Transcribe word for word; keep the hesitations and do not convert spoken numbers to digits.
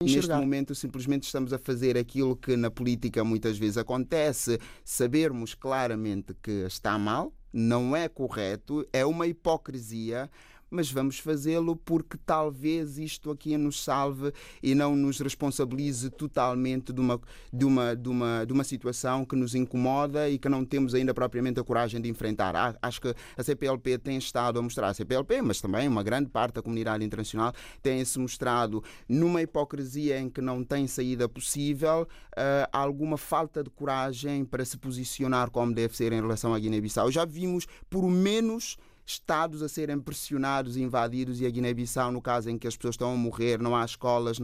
Neste enxergar. momento, simplesmente estamos a fazer aquilo que na política muitas vezes acontece, sabermos claramente que está mal, não é correto, é uma hipocrisia, mas vamos fazê-lo porque talvez isto aqui nos salve e não nos responsabilize totalmente de uma, de uma, de uma, de uma situação que nos incomoda e que não temos ainda propriamente a coragem de enfrentar. Ah, acho que a C P L P tem estado a mostrar, a C P L P, mas também uma grande parte da comunidade internacional, tem-se mostrado numa hipocrisia em que não tem saída possível, uh, alguma falta de coragem para se posicionar como deve ser em relação à Guiné-Bissau. Já vimos, por menos, estados a serem pressionados e invadidos, e a Guiné-Bissau, no caso em que as pessoas estão a morrer, não há escolas,